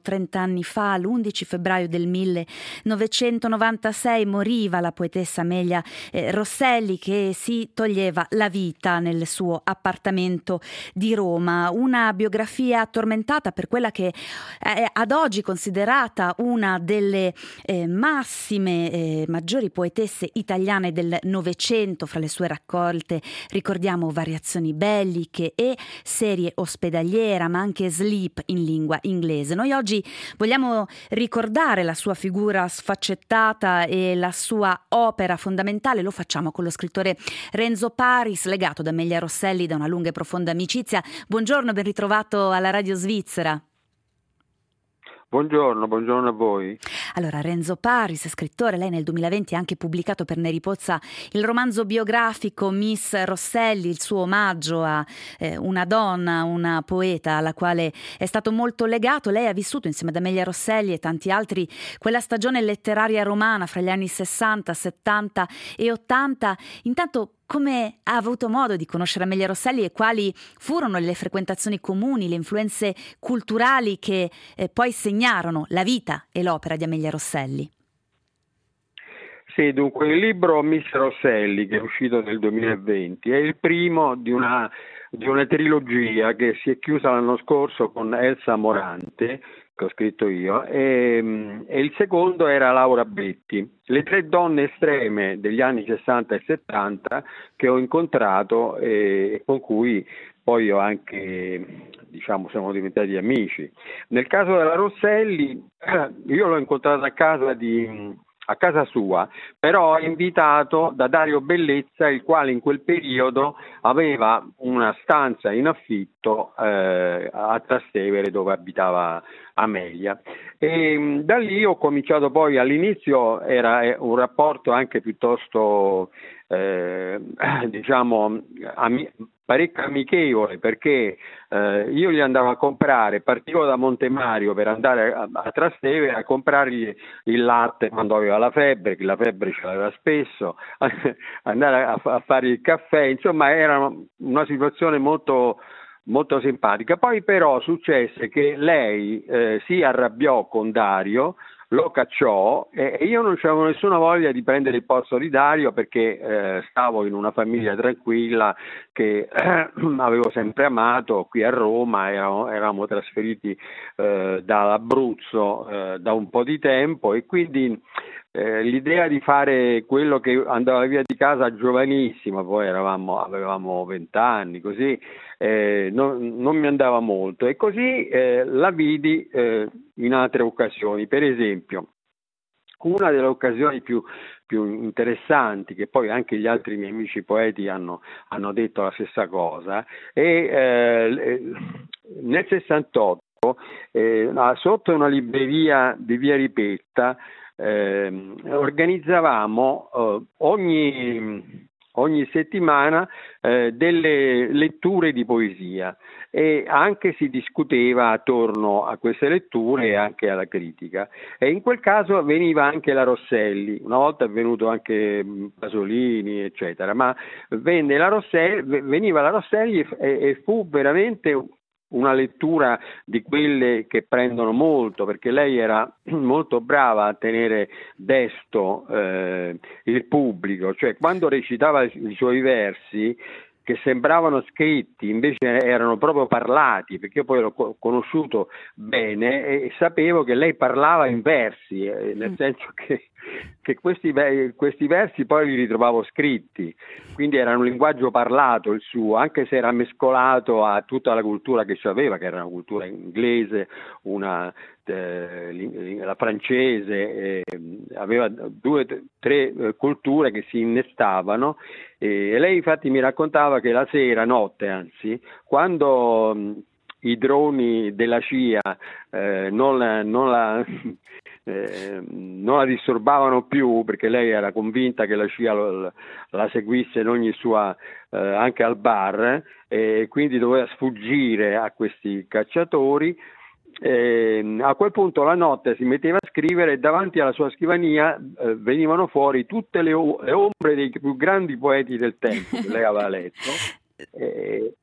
30 anni fa, l'11 febbraio del 1996, moriva la poetessa Amelia Rosselli, che si toglieva la vita nel suo appartamento di Roma. Una biografia tormentata per quella che è ad oggi considerata una delle maggiori poetesse italiane del Novecento. Fra le sue raccolte ricordiamo Variazioni belliche e Serie ospedaliera, ma anche Sleep in lingua inglese. Noi oggi vogliamo ricordare la sua figura sfaccettata e la sua opera fondamentale. Lo facciamo con lo scrittore Renzo Paris, legato ad Amelia Rosselli da una lunga e profonda amicizia. Buongiorno, ben ritrovato alla Radio Svizzera. Buongiorno a voi. Allora, Renzo Paris, scrittore, lei nel 2020 ha anche pubblicato per Neri Pozza il romanzo biografico Miss Rosselli, il suo omaggio a una donna, una poeta alla quale è stato molto legato. Lei ha vissuto insieme ad Amelia Rosselli e tanti altri quella stagione letteraria romana fra gli anni 60, 70 e 80. Intanto, come ha avuto modo di conoscere Amelia Rosselli e quali furono le frequentazioni comuni, le influenze culturali che poi segnarono la vita e l'opera di Amelia Rosselli? Sì, dunque il libro Miss Rosselli, che è uscito nel 2020, è il primo di una trilogia che si è chiusa l'anno scorso con Elsa Morante, che ho scritto io, e il secondo era Laura Betti, le tre donne estreme degli anni 60 e 70 che ho incontrato e con cui poi ho anche, siamo diventati amici. Nel caso della Rosselli, io l'ho incontrata a casa sua, però invitato da Dario Bellezza, il quale in quel periodo aveva una stanza in affitto a Trastevere, dove abitava Amelia, e da lì ho cominciato. Poi all'inizio era un rapporto anche piuttosto parecchio amichevole, perché io gli andavo a comprare, partivo da Montemario per andare a Trastevere a comprargli il latte quando aveva la febbre, che la febbre ce l'aveva spesso, andare a fare il caffè, insomma era una situazione molto molto simpatica. Poi però successe che lei si arrabbiò con Dario, lo cacciò e io non avevo nessuna voglia di prendere il posto di Dario, perché stavo in una famiglia tranquilla che avevo sempre amato qui a Roma. Eravamo trasferiti dall'Abruzzo da un po' di tempo, e quindi l'idea di fare quello che andava via di casa giovanissimo, poi avevamo 20 anni, così non mi andava molto, e così la vidi in altre occasioni. Per esempio, una delle occasioni più interessanti, che poi anche gli altri miei amici poeti hanno detto la stessa cosa, e nel 68 sotto una libreria di via Ripetta organizzavamo ogni settimana delle letture di poesia, e anche si discuteva attorno a queste letture e anche alla critica, e in quel caso veniva anche la Rosselli. Una volta è venuto anche Pasolini eccetera, ma veniva la Rosselli e fu veramente una lettura di quelle che prendono molto, perché lei era molto brava a tenere desto il pubblico, cioè quando recitava i suoi versi, che sembravano scritti, invece erano proprio parlati, perché io poi l'ho conosciuto bene e sapevo che lei parlava in versi, nel senso che questi versi poi li ritrovavo scritti, quindi era un linguaggio parlato il suo, anche se era mescolato a tutta la cultura che aveva, che era una cultura inglese, la francese, aveva 2-3 culture che si innestavano, e lei infatti mi raccontava che la notte anzi, quando i droni della CIA non la disturbavano più, perché lei era convinta che la CIA la seguisse in ogni sua anche al bar, e quindi doveva sfuggire a questi cacciatori. A quel punto la notte si metteva a scrivere, e davanti alla sua scrivania venivano fuori tutte le ombre dei più grandi poeti del tempo che lei aveva letto,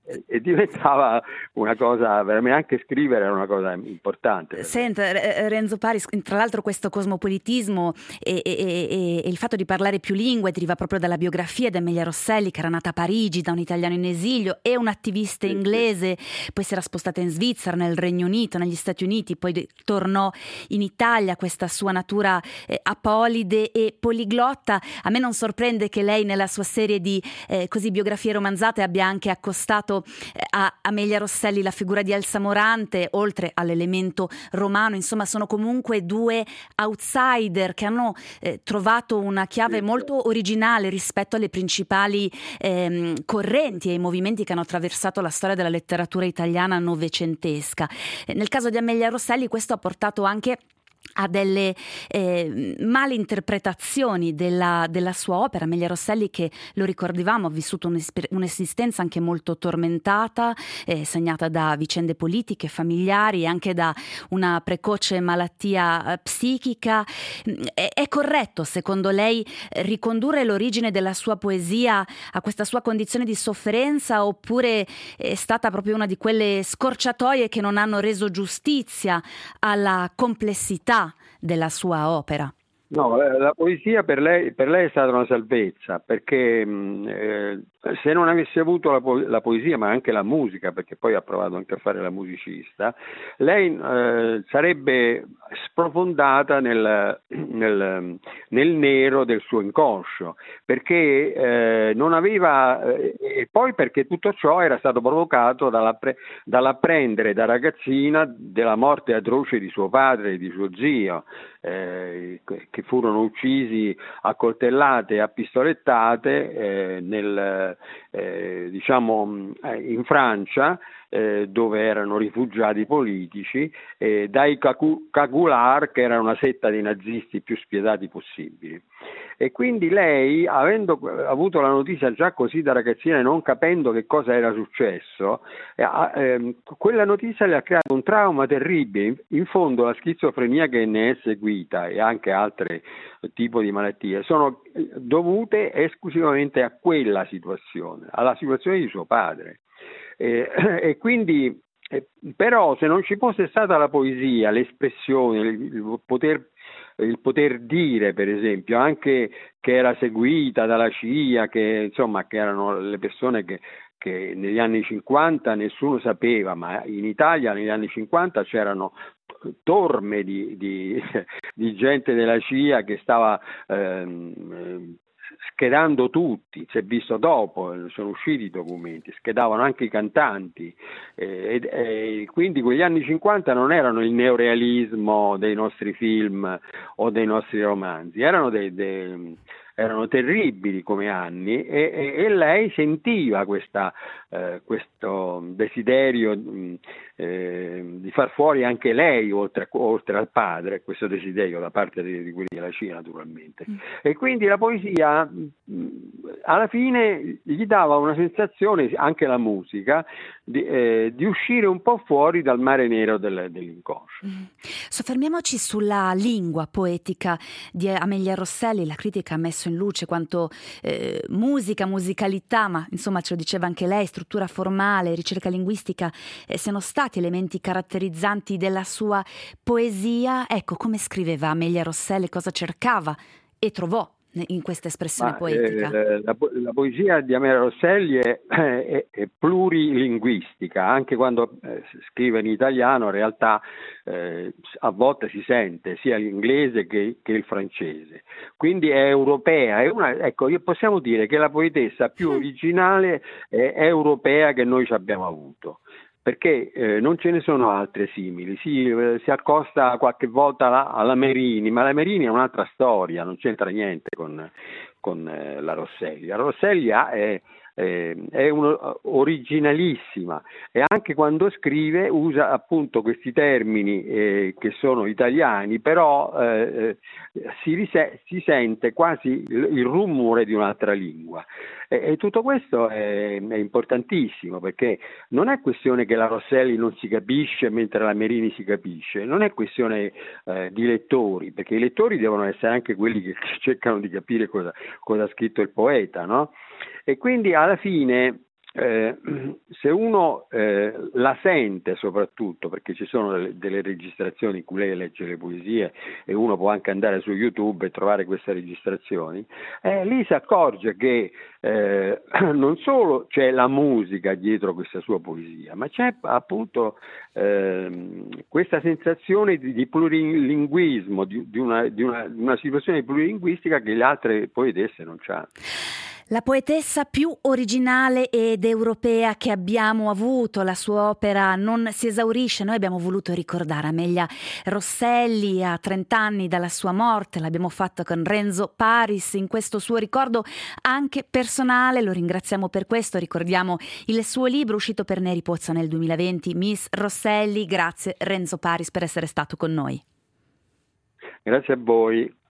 e diventava una cosa, veramente anche scrivere era una cosa importante. Senta, Renzo Paris, tra l'altro questo cosmopolitismo e il fatto di parlare più lingue deriva proprio dalla biografia di Amelia Rosselli, che era nata a Parigi da un italiano in esilio e un attivista inglese, poi si era spostata in Svizzera, nel Regno Unito, negli Stati Uniti, poi tornò in Italia. Questa sua natura apolide e poliglotta, a me non sorprende che lei nella sua serie di così biografie romanzate abbia anche accostato a Amelia Rosselli la figura di Elsa Morante, oltre all'elemento romano. Insomma, sono comunque due outsider che hanno trovato una chiave molto originale rispetto alle principali correnti e ai movimenti che hanno attraversato la storia della letteratura italiana novecentesca. Nel caso di Amelia Rosselli questo ha portato anche a delle male interpretazioni della sua opera. Amelia Rosselli, che lo ricordavamo, ha vissuto un'esistenza anche molto tormentata, segnata da vicende politiche, familiari e anche da una precoce malattia psichica. È corretto, secondo lei, ricondurre l'origine della sua poesia a questa sua condizione di sofferenza, oppure è stata proprio una di quelle scorciatoie che non hanno reso giustizia alla complessità della sua opera? No, la poesia per lei è stata una salvezza, perché se non avesse avuto la poesia, ma anche la musica, perché poi ha provato anche a fare la musicista, lei sarebbe sprofondata nel nero del suo inconscio, perché non aveva, e poi perché tutto ciò era stato provocato dall'apprendere da ragazzina della morte atroce di suo padre e di suo zio, che furono uccisi a coltellate e a pistolettate in Francia, dove erano rifugiati politici, dai Cagoulard, che era una setta di nazisti più spietati possibili. E quindi lei, avendo avuto la notizia già così da ragazzina e non capendo che cosa era successo, quella notizia le ha creato un trauma terribile. In fondo la schizofrenia che ne è seguita e anche altre tipo di malattie sono dovute esclusivamente a quella situazione, alla situazione di suo padre. E quindi, però, se non ci fosse stata la poesia, l'espressione, il poter dire, per esempio, anche che era seguita dalla CIA, che erano le persone che negli anni 50 nessuno sapeva, ma in Italia negli anni 50 c'erano torme di gente della CIA che stava schedando tutti, si è visto dopo, sono usciti i documenti, schedavano anche i cantanti, e quindi quegli anni 50 non erano il neorealismo dei nostri film o dei nostri romanzi, erano terribili come anni, e lei sentiva questo desiderio di far fuori anche lei, oltre al padre, questo desiderio da parte di quelli della CIA, naturalmente. E quindi la poesia alla fine gli dava una sensazione, anche la musica, di uscire un po' fuori dal mare nero dell'inconscio. Soffermiamoci sulla lingua poetica di Amelia Rosselli. La critica ha messo in luce quanto musicalità, ma insomma ce lo diceva anche lei, struttura formale, ricerca linguistica, siano stati elementi caratterizzanti della sua poesia. Ecco, come scriveva Amelia Rosselli, cosa cercava e trovò in questa espressione poetica? La poesia di Amelia Rosselli è plurilinguistica, anche quando scrive in italiano in realtà a volte si sente sia l'inglese che il francese, quindi è europea, possiamo dire che la poetessa più originale è europea che noi ci abbiamo avuto, perché non ce ne sono altre simili. Si accosta qualche volta alla Merini, ma la Merini è un'altra storia, non c'entra niente con la Rosselli. La Rosselli è originalissima, e anche quando scrive usa appunto questi termini che sono italiani, però si sente quasi il rumore di un'altra lingua, e tutto questo è importantissimo, perché non è questione che la Rosselli non si capisce mentre la Merini si capisce, non è questione di lettori, perché i lettori devono essere anche quelli che cercano di capire cosa ha scritto il poeta, no? E quindi alla fine se uno la sente, soprattutto perché ci sono delle registrazioni in cui lei legge le poesie e uno può anche andare su YouTube e trovare queste registrazioni, lì si accorge che non solo c'è la musica dietro questa sua poesia, ma c'è appunto questa sensazione di plurilinguismo, di una situazione plurilinguistica che le altre poetesse non hanno. La poetessa più originale ed europea che abbiamo avuto, la sua opera non si esaurisce. Noi abbiamo voluto ricordare Amelia Rosselli a 30 anni dalla sua morte, l'abbiamo fatto con Renzo Paris in questo suo ricordo anche personale, lo ringraziamo per questo, ricordiamo il suo libro uscito per Neri Pozza nel 2020, Miss Rosselli. Grazie Renzo Paris per essere stato con noi. Grazie a voi.